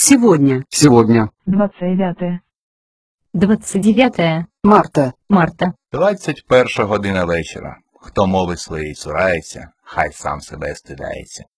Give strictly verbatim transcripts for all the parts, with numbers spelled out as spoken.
Сегодня. Сегодня. двадцать девятое. двадцять дев'яте Марта. марта. двадцять перша година вечора. Хто мови своєї цурається, хай сам себе стидається.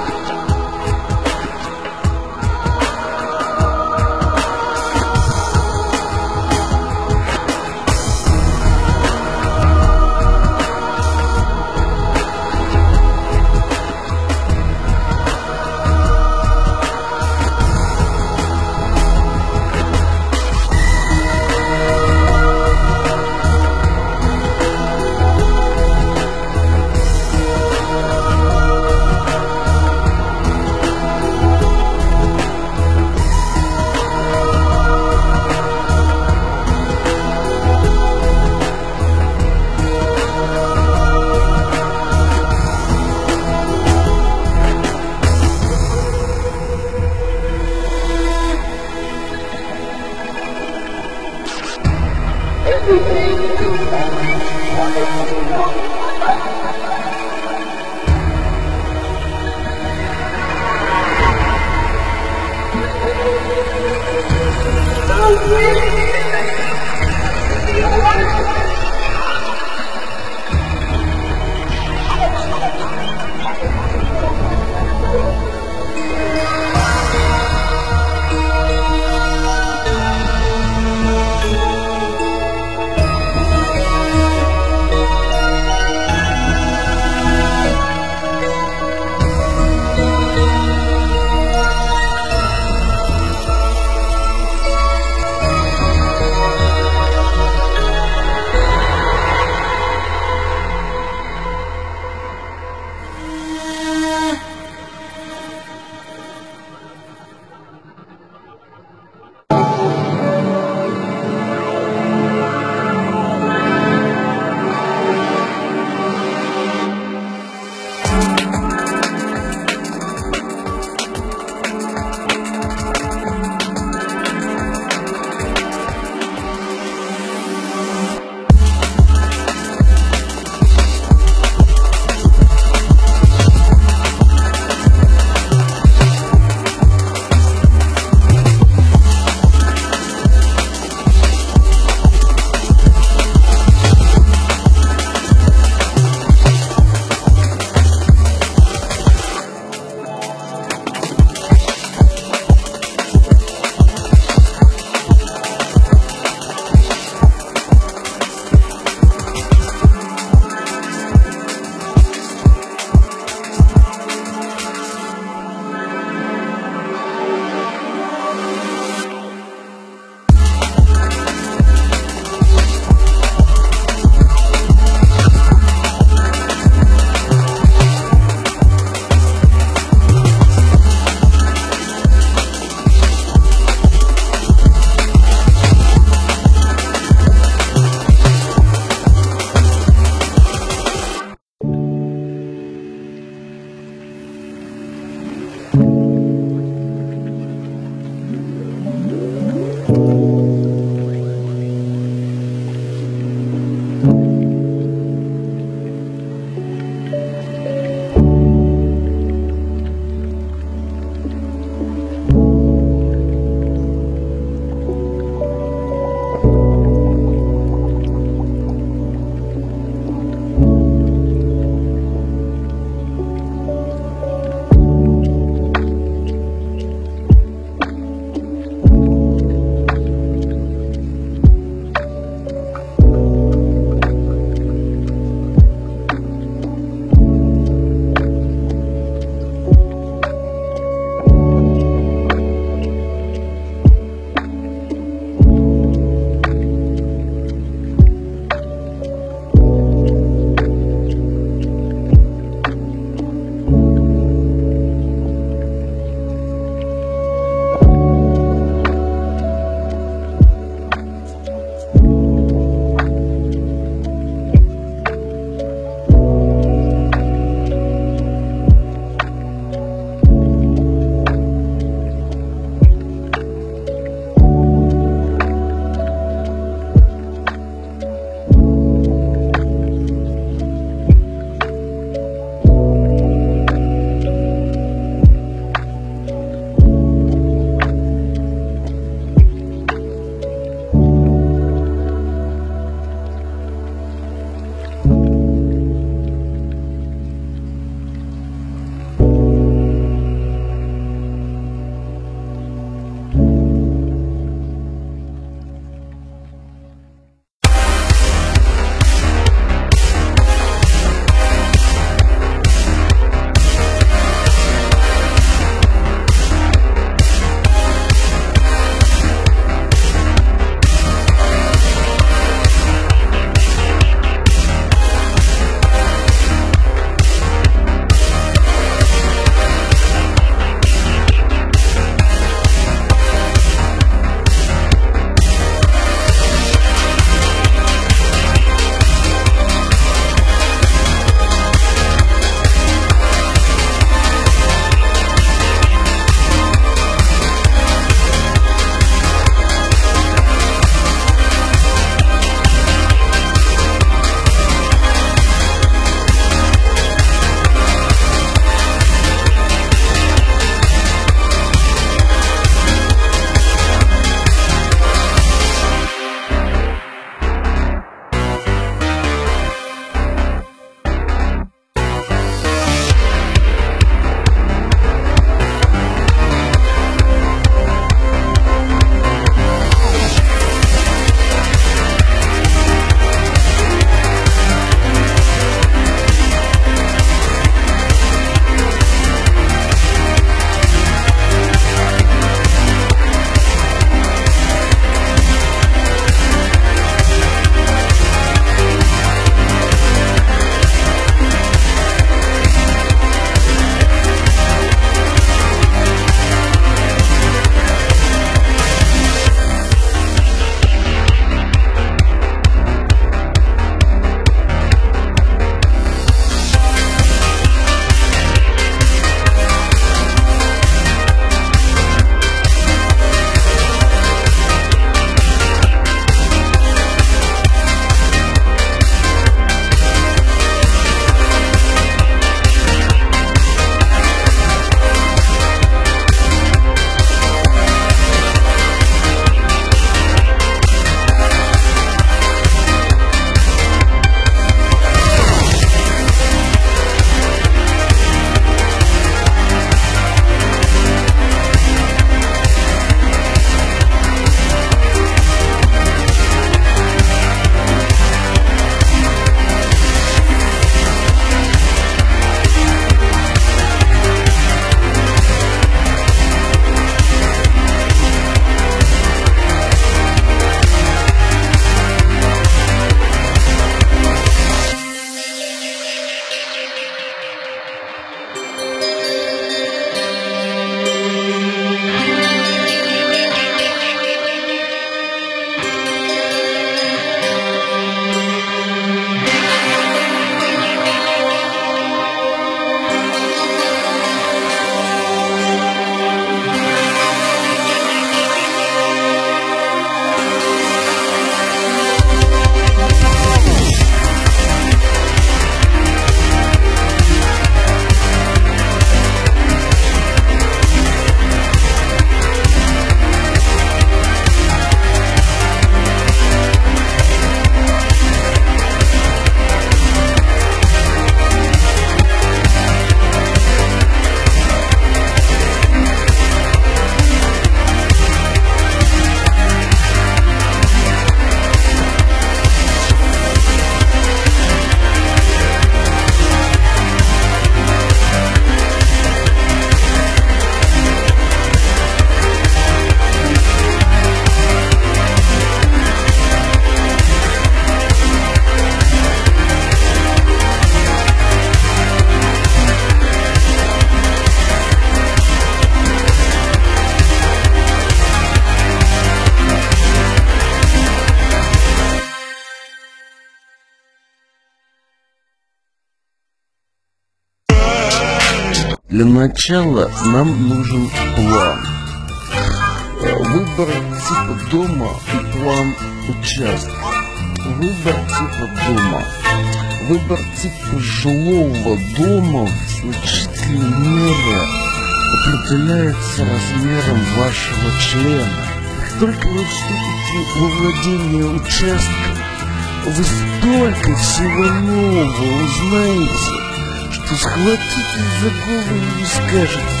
Для начала нам нужен план. Выбор типа дома и план участка. Выбор типа дома. Выбор типа жилого дома в значительной мере определяется размером вашего члена. Как только вы вступите во владение участком, вы столько всего нового узнаете, что схватитесь за голову и скажете: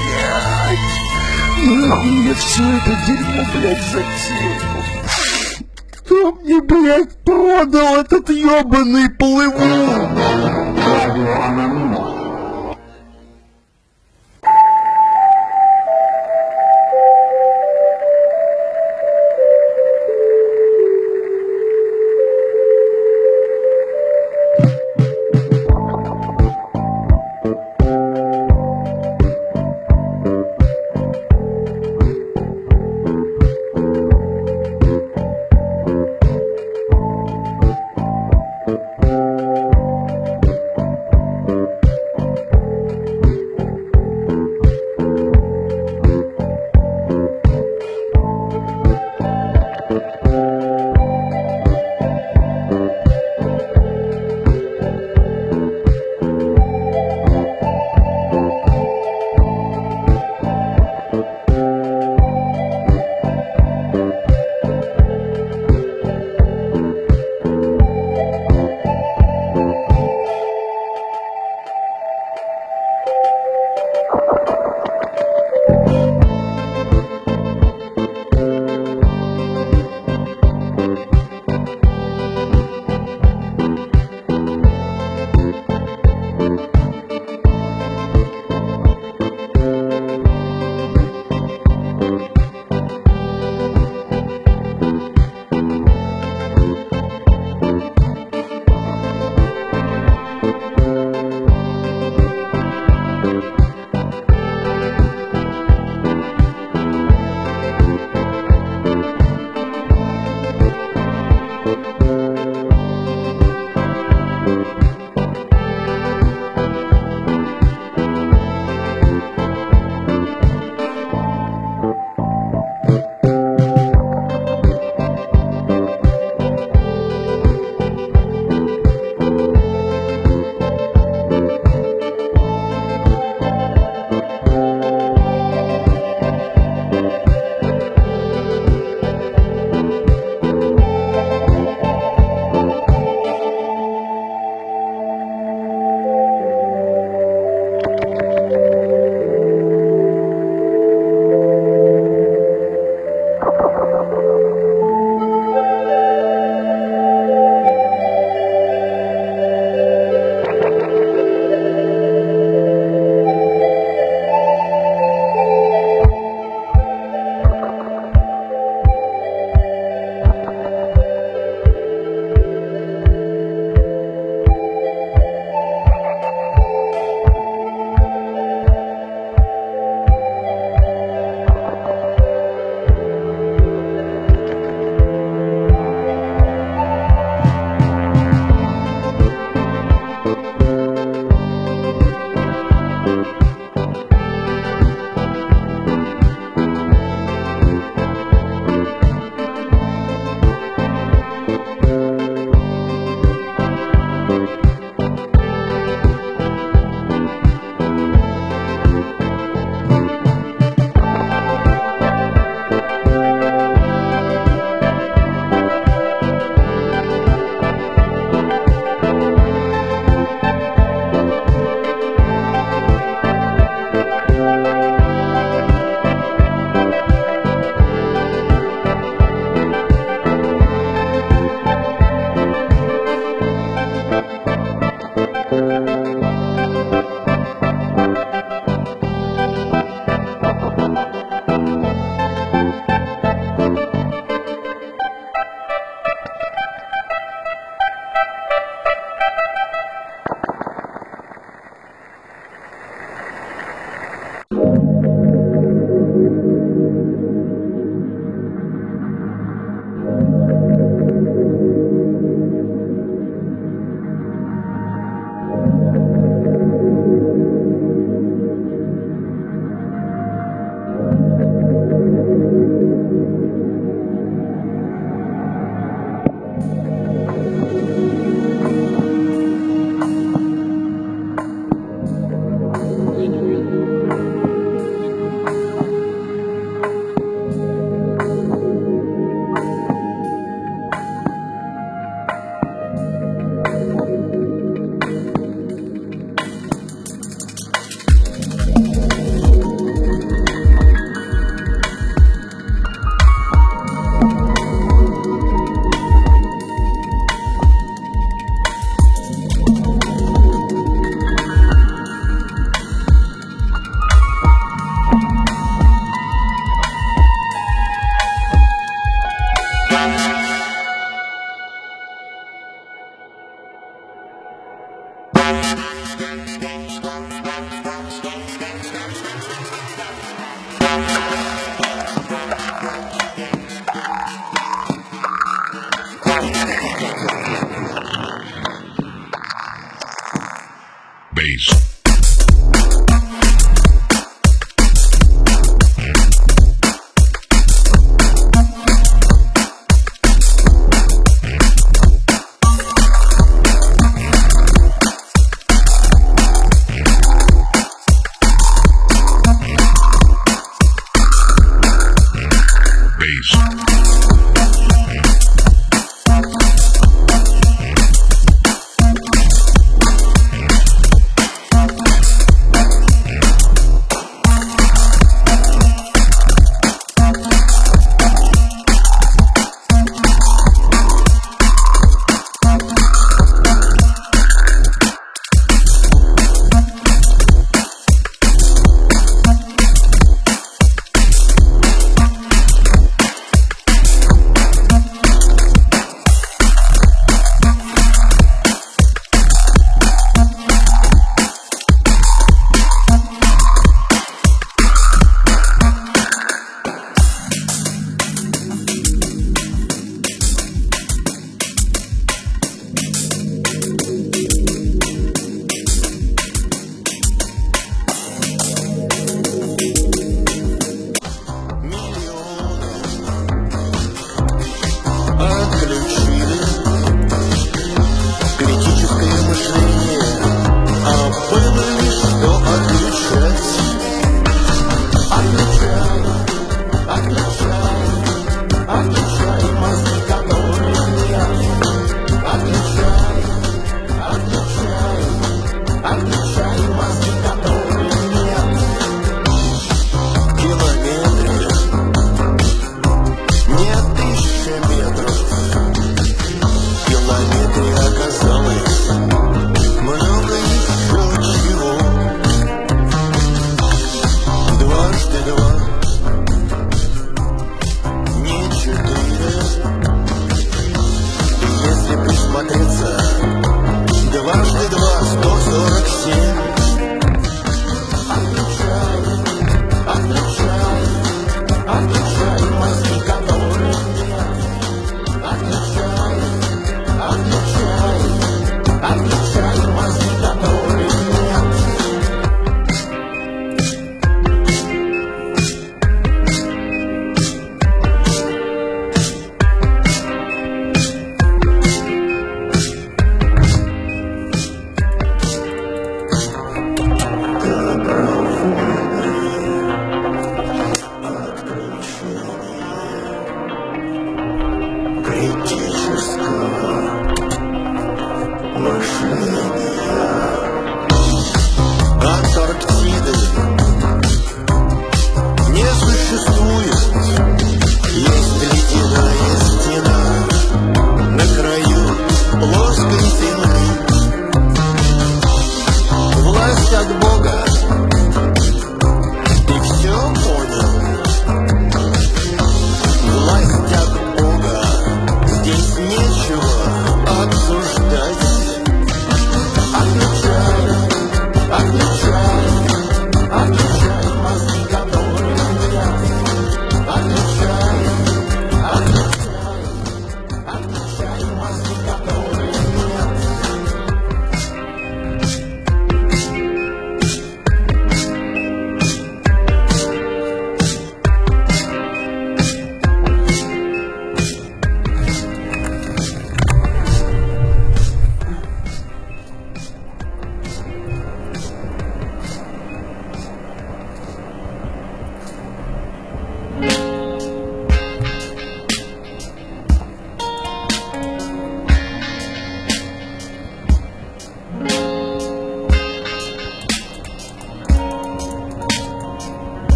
блядь, нахуй мне все это дерьмо, блядь, затеял? Кто мне, блядь, продал этот ебаный плывун?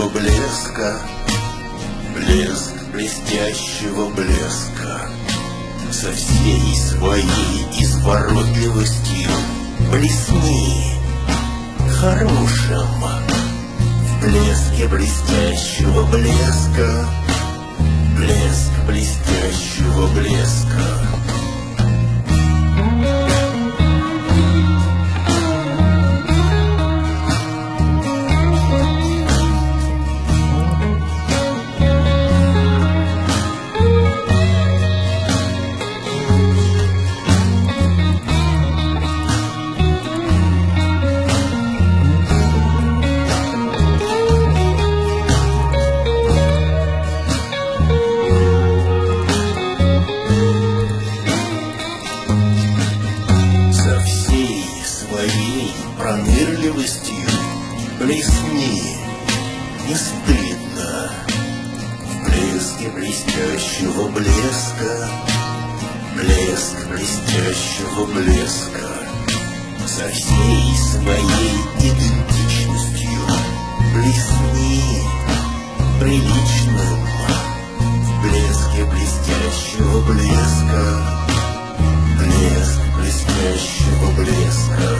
блестящего блеска, блеск блестящего блеска. Со всей своей изворотливостью блесни хорошим в блеске блестящего блеска, блеск блестящего блеска. Пронырливостью блесни, не стыдно в блеске блестящего блеска, блеск блестящего блеска. Со всей своей идентичностью блесни приличным в блеске блестящего блеска, блеск блестящего блеска.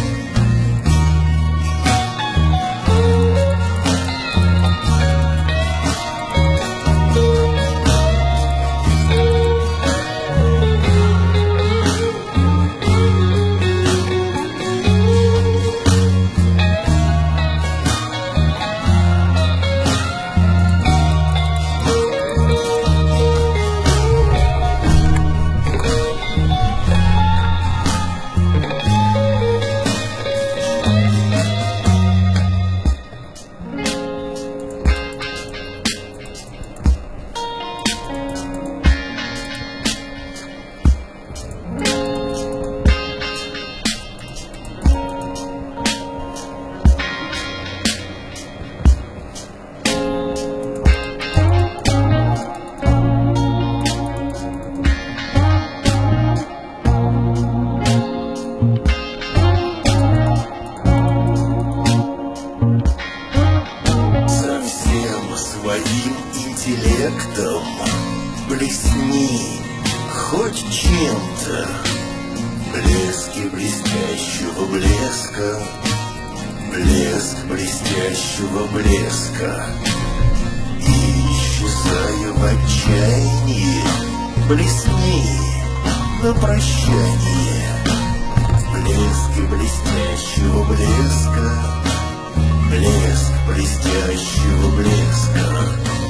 Своим интеллектом блесни хоть чем-то в блеске блестящего блеска, блеск блестящего блеска. И исчезая в отчаянии, блесни на прощание в блеске блестящего блеска, блеск блестящего блеска.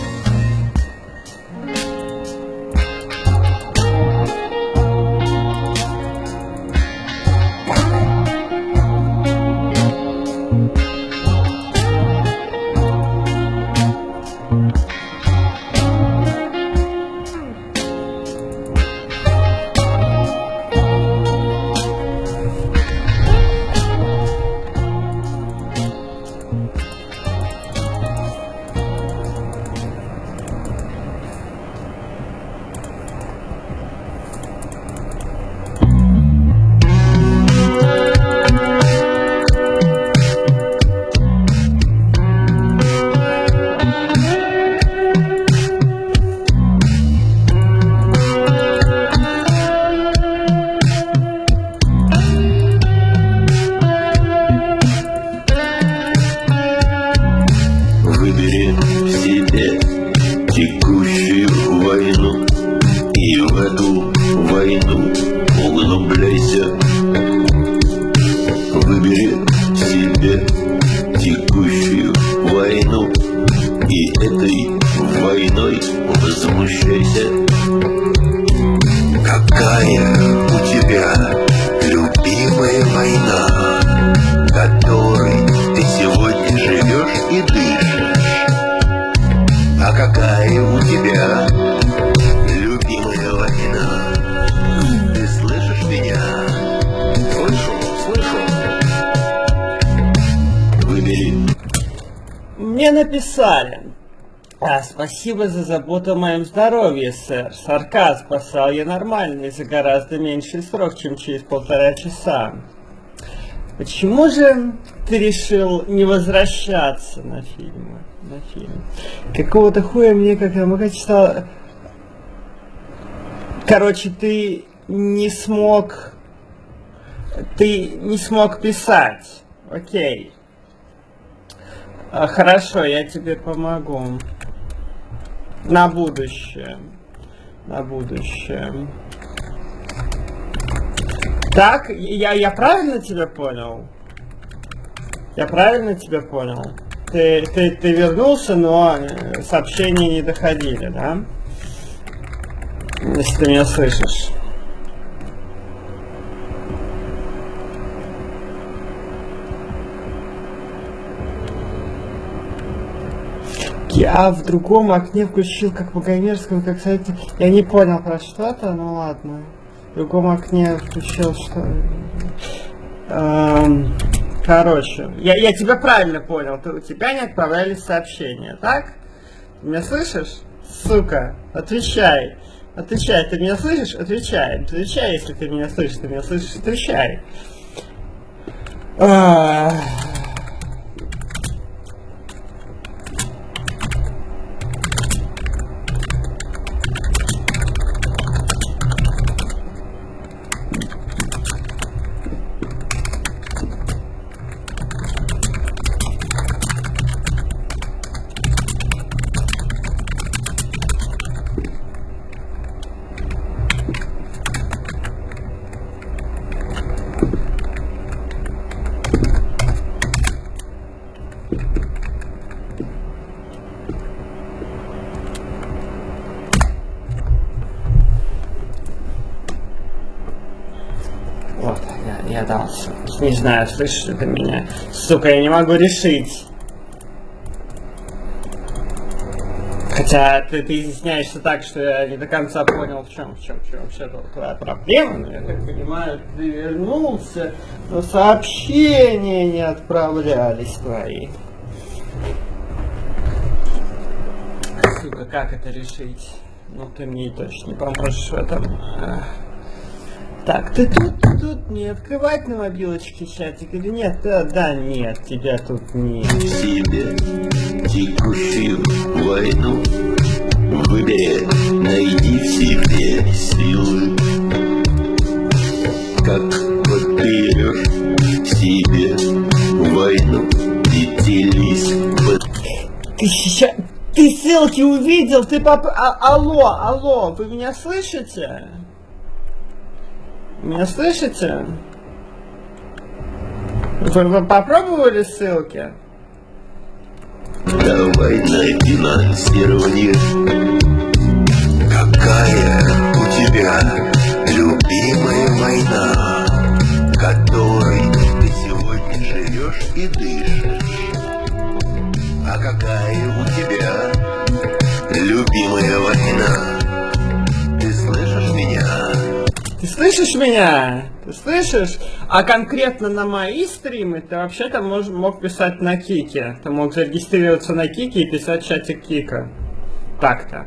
Текущую войну, и в эту войну углубляйся. Выбери себе текущую войну, и этой войной возмущайся. Какая у тебя любимая война, которой ты сегодня живешь и дышишь? А какая у тебя любимая война? Ты слышишь меня? Слышу, слышу. Выбери. Мне написали. А, спасибо за заботу о моем здоровье, сэр. Сарказм спасал я нормально и за гораздо меньший срок, чем через полтора часа. Почему же ты решил не возвращаться на фильмы? На фильм. Какого-то хуя мне как-то читал. Короче, ты не смог. Ты не смог писать. Окей. А, хорошо, я тебе помогу. На будущее. На будущее. Так, я, я правильно тебя понял? Я правильно тебя понял? Ты, ты, ты вернулся, но сообщения не доходили, да? Если ты меня слышишь. Я в другом окне включил как Богомерзкого, как сайт. Я не понял про что-то, ну ладно. В другом окне включил что... Эм, короче, я, я тебя правильно понял. Ты, у тебя не отправлялись сообщения, так? Ты меня слышишь? Сука, отвечай. Отвечай, ты меня слышишь? Отвечай. Отвечай, если ты меня слышишь. Ты меня слышишь? Отвечай. А... Вот, я, я дался. Не знаю, слышишь ли ты меня. Сука, я не могу решить. Хотя ты, ты изъясняешься так, что я не до конца понял, в чем, в чем, в чем вообще твоя проблема. Но я так понимаю, ты вернулся, но сообщения не отправлялись твои. Сука, как это решить? Ну ты мне точно не поможешь в этом. Так, ты тут, ты тут не открывать на мобилочке чатик или нет? Да, да, нет, тебя тут нет. Себе текущую войну выбери, найди в себе силы. Как подберешь себе войну и делись. Ты сейчас... Ты ссылки увидел, ты поп... А, алло, алло, вы меня слышите? Меня слышите? Вы, вы попробовали ссылки? Давай на финансирование. Какая у тебя любимая война, которой ты сегодня живешь и дышишь? А какая у тебя любимая война? Ты слышишь меня? Ты слышишь меня? Ты слышишь? А конкретно на мои стримы ты вообще-то мож, мог писать на Кике. Ты мог зарегистрироваться на Кике и писать в чате Кика. Так-то.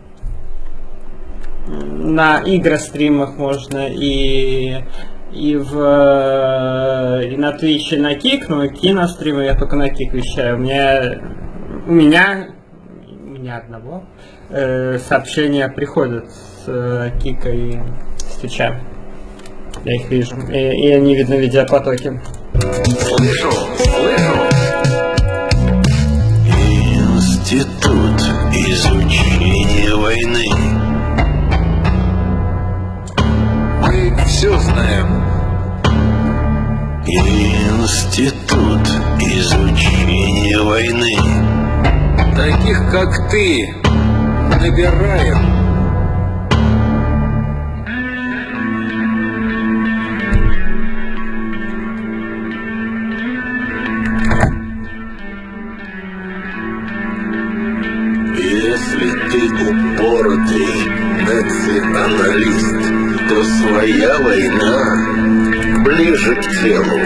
На игростримах можно и... И в... И на Твиче на Кик, но киностримы я только на Кик вещаю. У меня... У меня... У меня одного э, сообщения приходят с э, Кика и с Твича. Я их вижу. И, и они видны в видеопотоке. Слышу, слышу. Институт изучения войны. Мы все знаем. Институт изучения войны. Таких, как ты, набираем. Если ты упоротый националист, то своя война ближе к телу.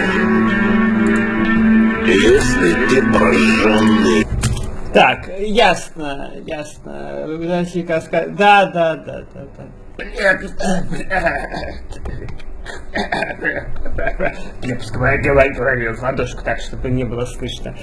Если ты прожженный... Так, ясно, ясно. Да, да, да, да, да. Глебского говорю в ладошку так, чтобы не было слышно.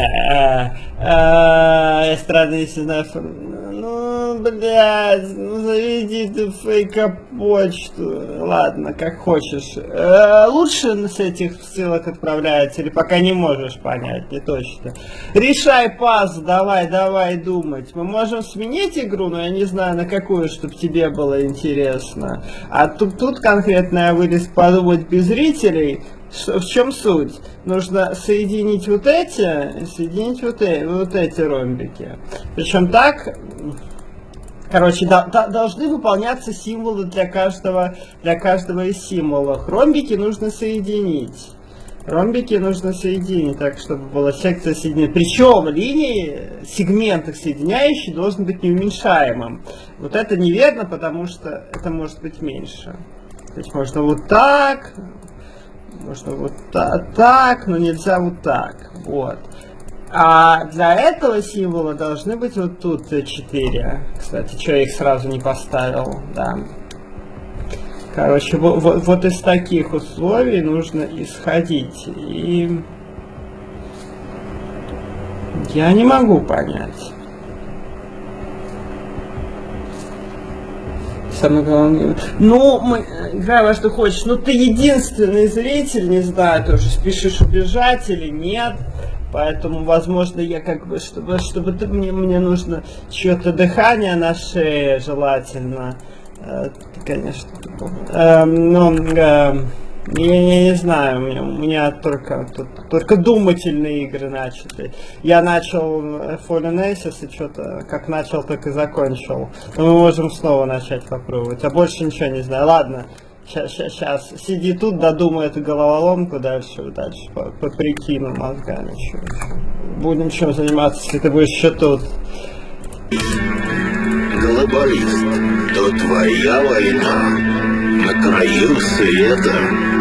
Эстрадный, если знаю. Ну, блядь, ну заведи ты фейка-почту. Ладно, как хочешь. Лучше с этих ссылок отправляется, или пока не можешь понять, не точно. Решай паз, давай, давай думать. Мы можем сменить игру, но я не знаю на какую, чтобы тебе было интересно. А тут, тут конкретно я вылез подумать без зрителей. В чем суть? Нужно соединить вот эти, соединить вот эти, вот эти ромбики. Причем так, короче, да, да, должны выполняться символы для каждого, для каждого из символов. Ромбики нужно соединить. Ромбики нужно соединить так, чтобы была секция соединения. Причем линии, сегмент их соединяющий должен быть неуменьшаемым. Вот это неверно, потому что это может быть меньше. То есть можно вот так. Можно вот так, так, но нельзя вот так. Вот. А для этого символа должны быть вот тут четыре. Кстати, что я их сразу не поставил, да. Короче, вот, вот, вот из таких условий нужно исходить. И я не могу понять. Самое главное. Ну, мы, играй во что хочешь. Ну, ты единственный зритель, не знаю, тоже спешишь убежать или нет. Поэтому, возможно, я как бы, чтобы, чтобы ты, мне, мне нужно чье-то дыхание на шее, желательно. Э, конечно. Э, но, э, я, я не знаю, у меня, у меня только, тут, только думательные игры начаты. Я начал Fallen Aces и что-то, как начал, так и закончил. Но мы можем снова начать попробовать, а больше ничего не знаю. Ладно, сейчас, сейчас, сейчас. Сиди тут, додумай эту головоломку, дальше, дальше, по, по прикину мозгами. Чё, чё. Будем чем заниматься, если ты будешь еще тут. Глобалист, то твоя война на краю света.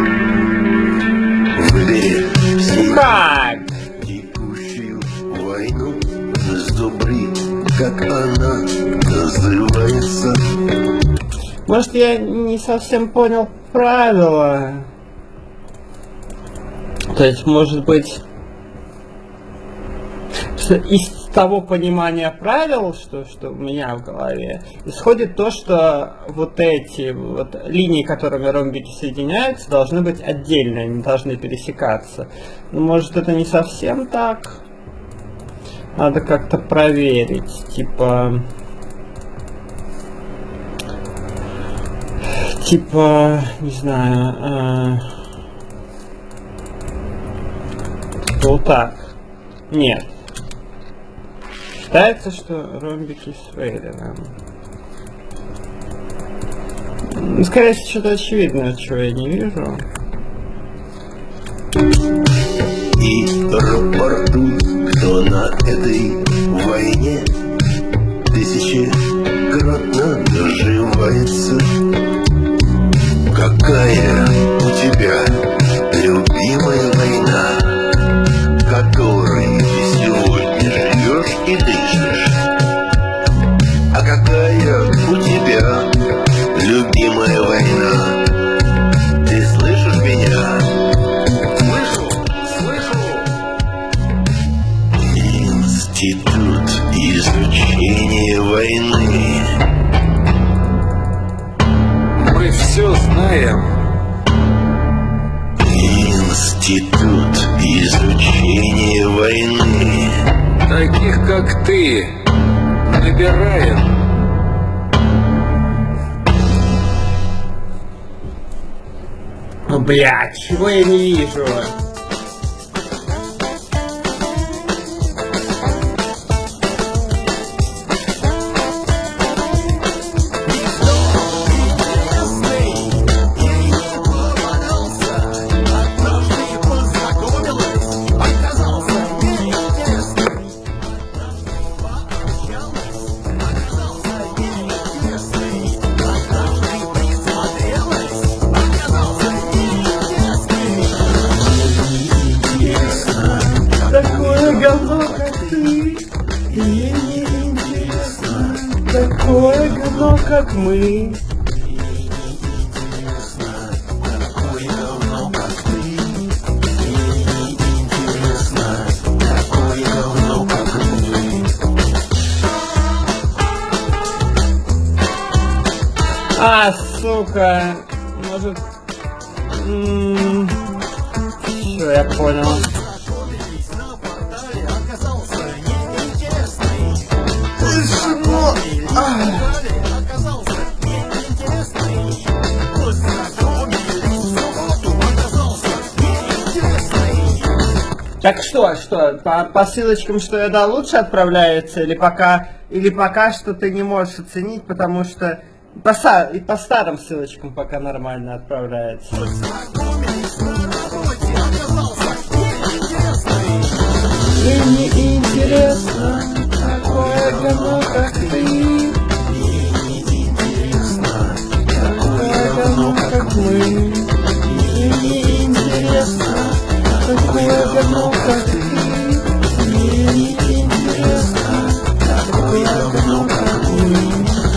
Выбери все Как? текущую войну, сдобри, как она называется. Может, я не совсем понял правила. То есть, может быть, что из того понимания правил, что, что у меня в голове, исходит то, что вот эти вот линии, которыми ромбики соединяются, должны быть отдельные, они должны пересекаться. Но может это не совсем так? Надо как-то проверить, типа... Типа, не знаю, э, типа вот так. Нет. Считается, что ромбики с фейлером. Скорее всего, что-то очевидное, чего я не вижу. И рапортуй, кто на этой войне тысячекратно наживается. Какая у тебя любимая война, которой ты сегодня живешь и дышишь? А какая у тебя любимая война? Ты слышишь меня? Слышу, слышу. Институт изучения войны. Мы все знаем. Институт изучения войны. Таких, как ты, набираем. Ну, блядь, чего я не вижу? Такое говно, как мы, А, сука. Может... Все, я понял. Так что, что, по, по ссылочкам, что я дал, лучше отправляется, или пока, или пока что ты не можешь оценить, потому что по, и по старым ссылочкам пока нормально отправляется. Мне не интересно, такое говно, как ты. Мне не интересно, такое говно, как мы. Мне не интересно, такое говно, как ты. Мне не интересно, такое говно, как мы.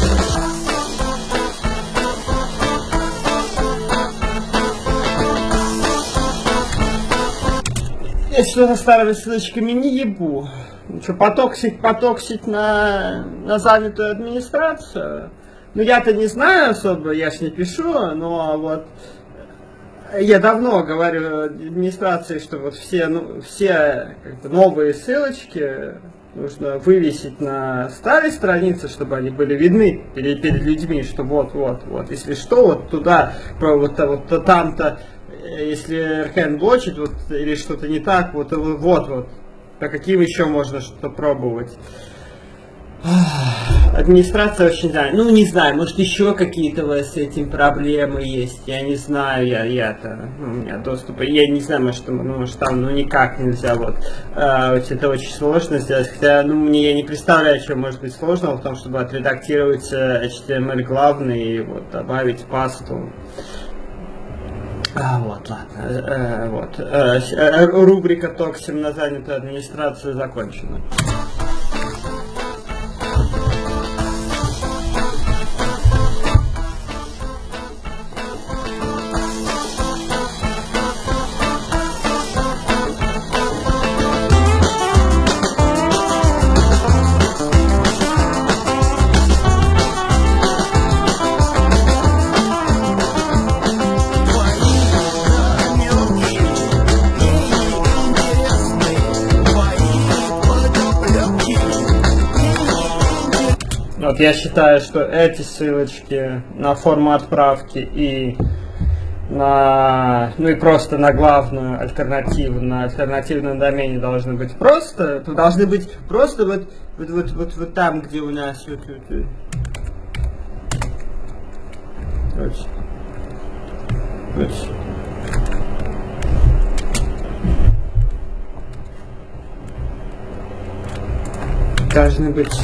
Я что-то старыми ссылочками не ебу. Ну что, потоксить, потоксить на, на занятую администрацию? Ну я-то не знаю особо, я ж не пишу, но вот я давно говорю администрации, что вот все, ну, все как бы, новые ссылочки нужно вывесить на старой странице, чтобы они были видны перед, перед людьми, что вот-вот-вот, если что, вот туда, про вот, вот там-то, если Аркан блочит, вот, или что-то не так, вот, вот, вот, по каким еще можно что-то пробовать. Администрация очень знает. Ну, не знаю, может еще какие-то у вас с этим проблемы есть. Я не знаю, я, я-то, ну, у меня доступа, я не знаю, может, ну, может там, ну, никак нельзя, вот. А, это очень сложно сделать, хотя, ну, мне, я не представляю, что может быть сложного в том, чтобы отредактировать эйч ти эм эль главный и вот добавить пасту. А, вот, ладно, э, вот, э, рубрика «Токсим на занятую администрацию» закончена. Вот я считаю, что эти ссылочки на форму отправки и на, ну и просто на главную альтернативу, на альтернативном домене должны быть просто, должны быть просто вот, вот, вот, вот, вот там, где у нас вот, вот, вот, вот. Должны быть.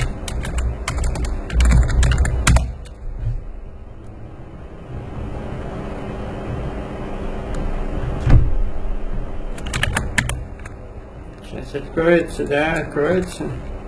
Сейчас откроется, да, откроется.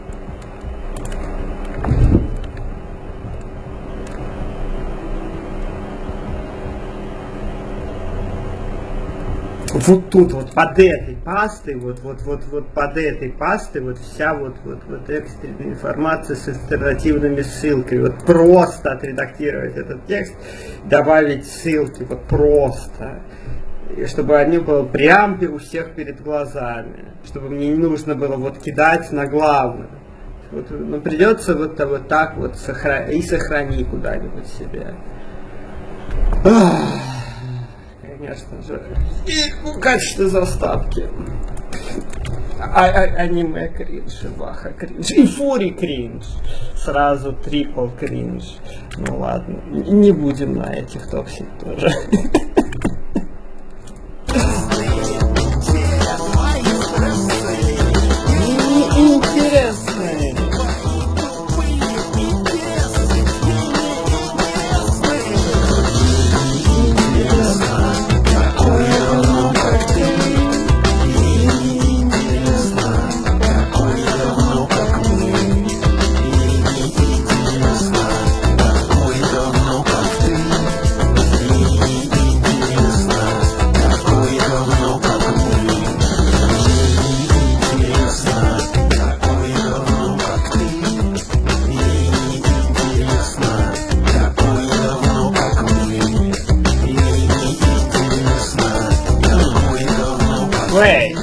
Вот тут вот под этой пастой, вот вот вот вот под этой пастой вот вся вот вот вот экстренная информация с альтернативными ссылками. Вот просто отредактировать этот текст, добавить ссылки, вот просто. И чтобы они были прям у всех перед глазами, чтобы мне не нужно было вот кидать на главную. Вот, ну, придется вот, вот так вот сохрани, и сохрани куда-нибудь себе. Ах, конечно же. И ну, качество заставки. А, а, аниме кринж, ваха кринж, и фури кринж. Сразу трипл кринж. Ну ладно, не будем на этих токсик тоже. Wait.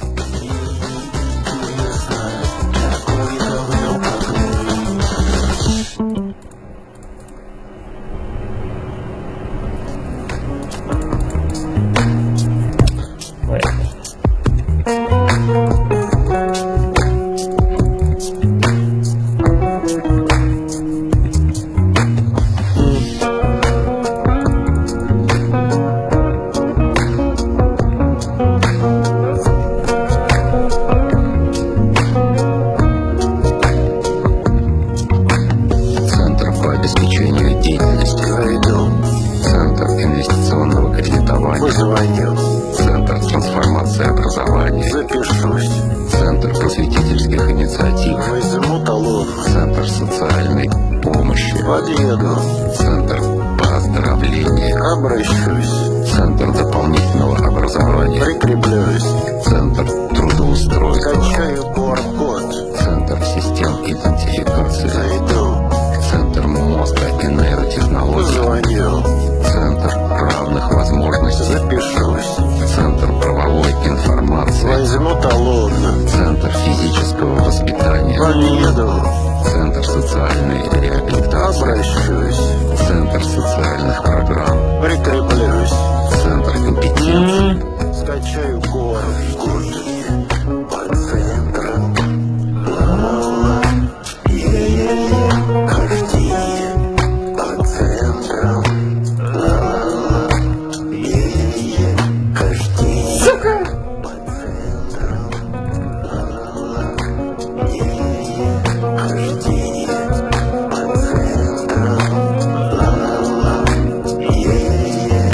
Центр трансформации образования. Запишусь. Центр просветительских инициатив. Возьму талон. Центр социальной помощи. Подъеду. Центр поздравления. Обращусь. Центр дополнительного образования. Прикреплюсь. Центр трудоустройства. Качаю ку ар-код. Центр систем идентификации. Зайду. Центр мозга и нейротехнологий. Позвоню. Центр равных возможностей. Запишусь. Центр правовой информации. Возьму талон. Центр физического воспитания. Подъеду. Центр социальной реабилитации. Обращусь. Центр социальных программ. Прикреплюсь. Центр компетенции. Скачаю ку ар-код. По центрам. Ла-ла-ла. Е-е-е. Каждый. По центрам. Ла-ла-ла. Е-е-е. Каждый. Сука! По центрам. Ла-ла-ла. Е-е-е. Каждый. По центрам. Ла-ла-ла. Е-е-е.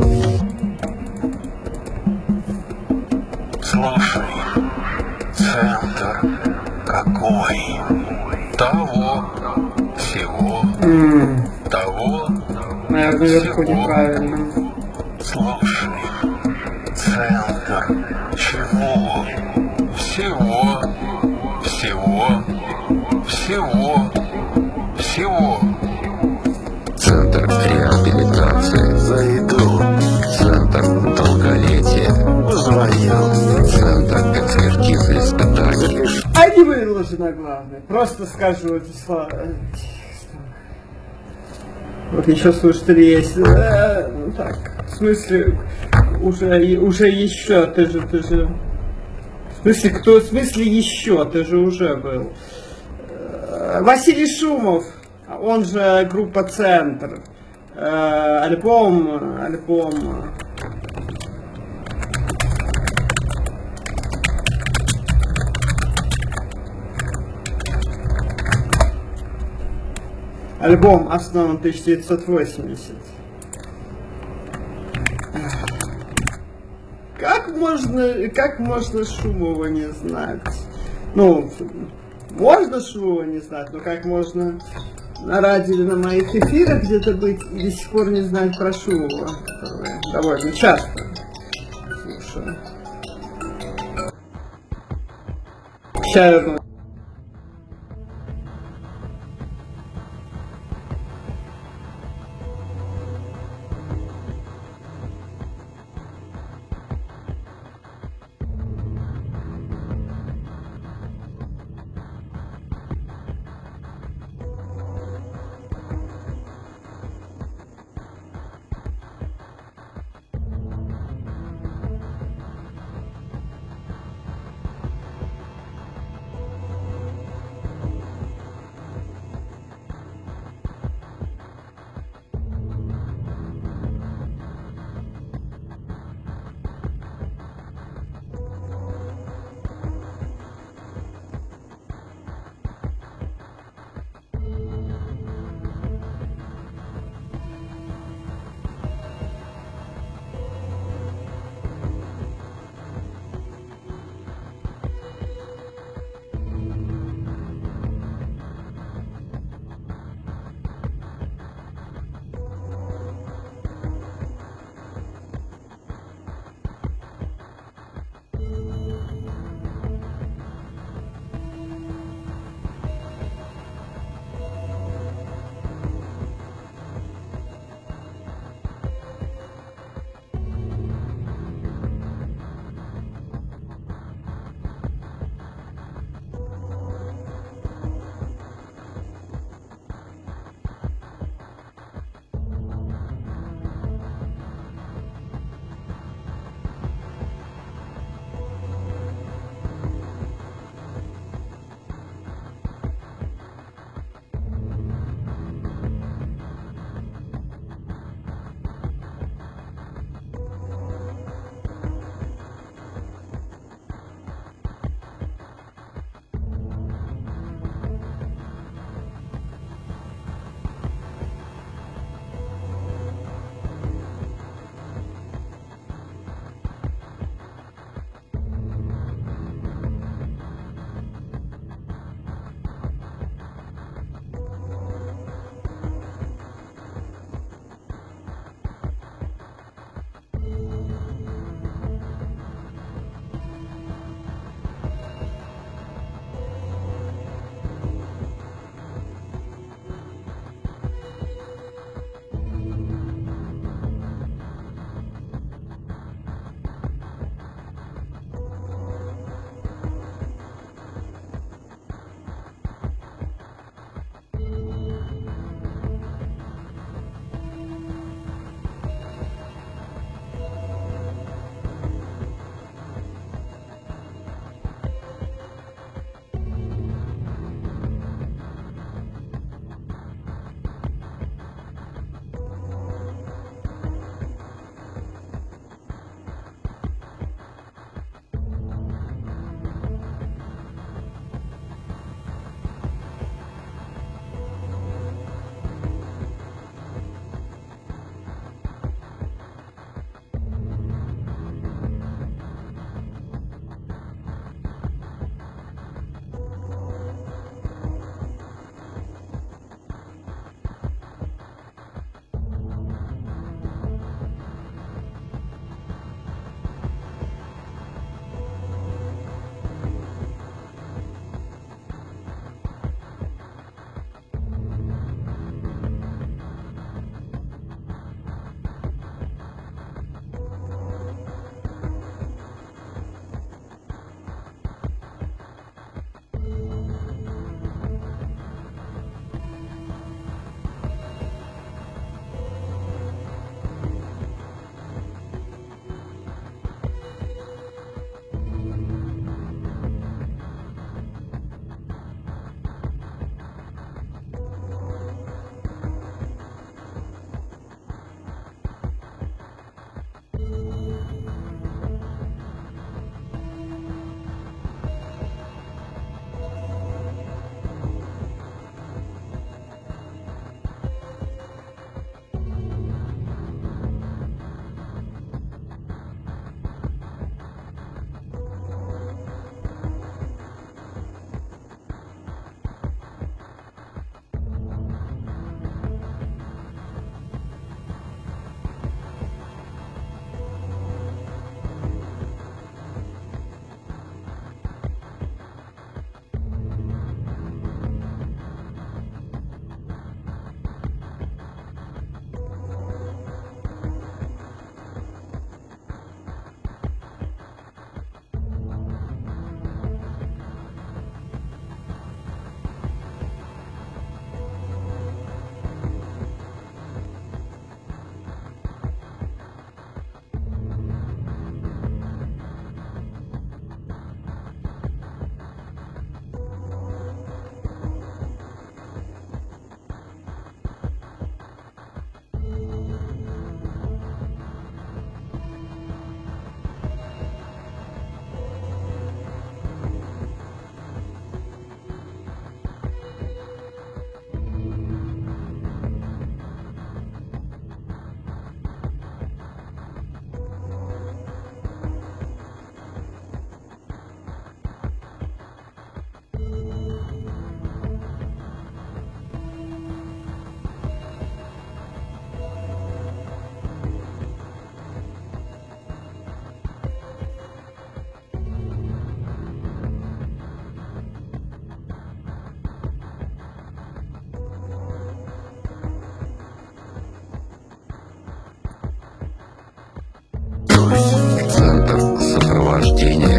Слушай, центр какой? Того, всего, того, Наверное, наверху неправильно. слушай, центр чего? Всего, всего, всего, всего. Центр реабилитации. Зайду, Центр долголетия. позвоню, Центр экспертизы испытаний. запишу. А не выложу на главное. Просто скажу эти слова. Вот еще слушатели есть. Э, ну так, в смысле, уже, уже еще, ты же, ты же... В смысле, кто, в смысле еще, ты же уже был. Э, Василий Шумов, он же группа «Центр». Э, альбом, альбом... Альбом основан тысяча девятьсот восемьдесят. Как можно, как можно Шумова не знать? Ну, можно Шумова не знать, но как можно на радио или на моих эфирах где-то быть и до сих пор не знать про Шумова? Довольно часто слушаю. Сейчас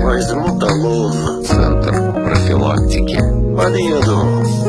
Возьму талон. Центр профилактики. Подъеду.